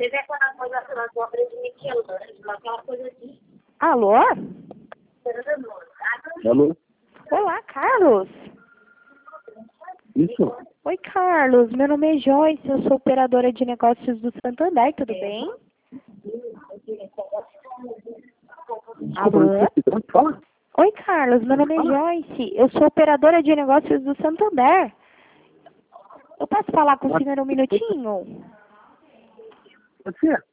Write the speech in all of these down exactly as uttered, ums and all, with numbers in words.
Teve aquela coisa na tua frente, aquela coisa assim. Alô? Alô? Olá, Carlos. Isso? Oi, Carlos. Meu nome é Joyce, eu sou operadora de negócios do Santander, tudo bem? Alô? Fala. Oi, Carlos. Meu nome é Joyce, eu sou operadora de negócios do Santander. Eu posso falar com o senhor um minutinho? Pode ser?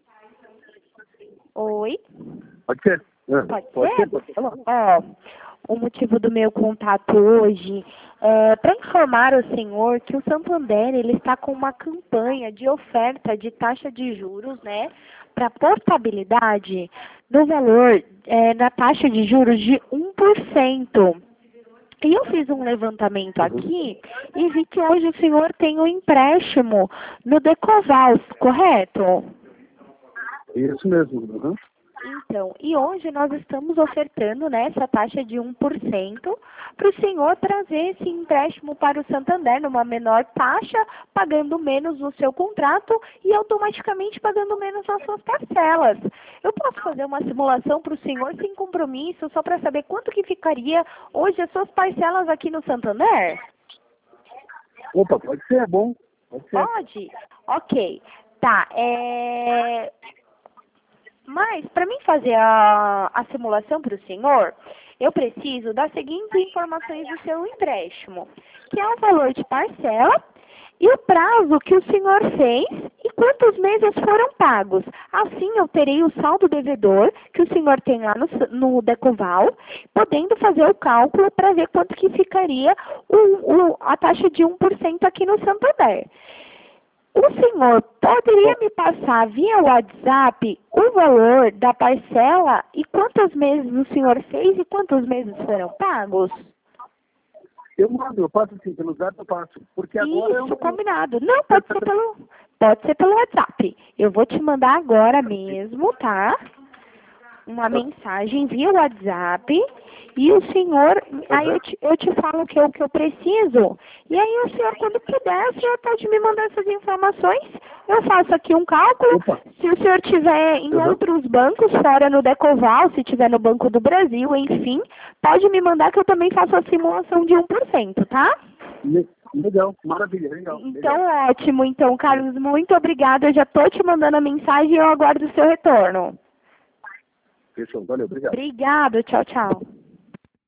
Oi? Pode ser? Ah, Pode pode ser? ser? Pode ser? Falar. Ó, o motivo do meu contato hoje é para informar o senhor que o Santander ele está com uma campanha de oferta de taxa de juros, né, para portabilidade no valor é, da taxa de juros de um por cento. E eu fiz um levantamento aqui e vi que hoje o senhor tem um empréstimo no Decovals, correto? Isso mesmo. Uhum. Então, e hoje nós estamos ofertando, né, essa taxa de um por cento para o senhor trazer esse empréstimo para o Santander numa menor taxa, pagando menos no seu contrato e automaticamente pagando menos nas suas parcelas. Eu posso fazer uma simulação para o senhor sem compromisso, só para saber quanto que ficaria hoje as suas parcelas aqui no Santander? Opa, pode ser, é bom. Pode ser. Pode? Ok. Tá, é... Mas, para mim fazer a, a simulação para o senhor, eu preciso das seguintes informações do seu empréstimo, que é o valor de parcela e o prazo que o senhor fez e quantos meses foram pagos. Assim, eu terei o saldo devedor que o senhor tem lá no, no Decoval, podendo fazer o cálculo para ver quanto que ficaria o, o, a taxa de um por cento aqui no Santander. O senhor poderia me passar via WhatsApp o valor da parcela e quantos meses o senhor fez e quantos meses foram pagos? Eu mando, eu passo assim, pelo zap eu passo. Porque agora eu Isso, não... combinado. Não, pode ser pelo, pode ser pelo WhatsApp. Eu vou te mandar agora mesmo, tá? Uma mensagem via WhatsApp e o senhor, aí eu te, eu te falo o que, eu- que eu preciso, e aí o senhor, quando puder, o senhor pode me mandar essas informações, eu faço aqui um cálculo, Opa. se o senhor tiver em Uhum. outros bancos, fora no Decoval, se tiver no Banco do Brasil, enfim, pode me mandar que eu também faço a simulação de um por cento, tá? Le- Legal, maravilha, legal. Então, legal. ótimo. Então, Carlos, muito obrigada, eu já tô te mandando a mensagem e eu aguardo o seu retorno. Fechou, valeu, obrigado. Obrigada, tchau, tchau.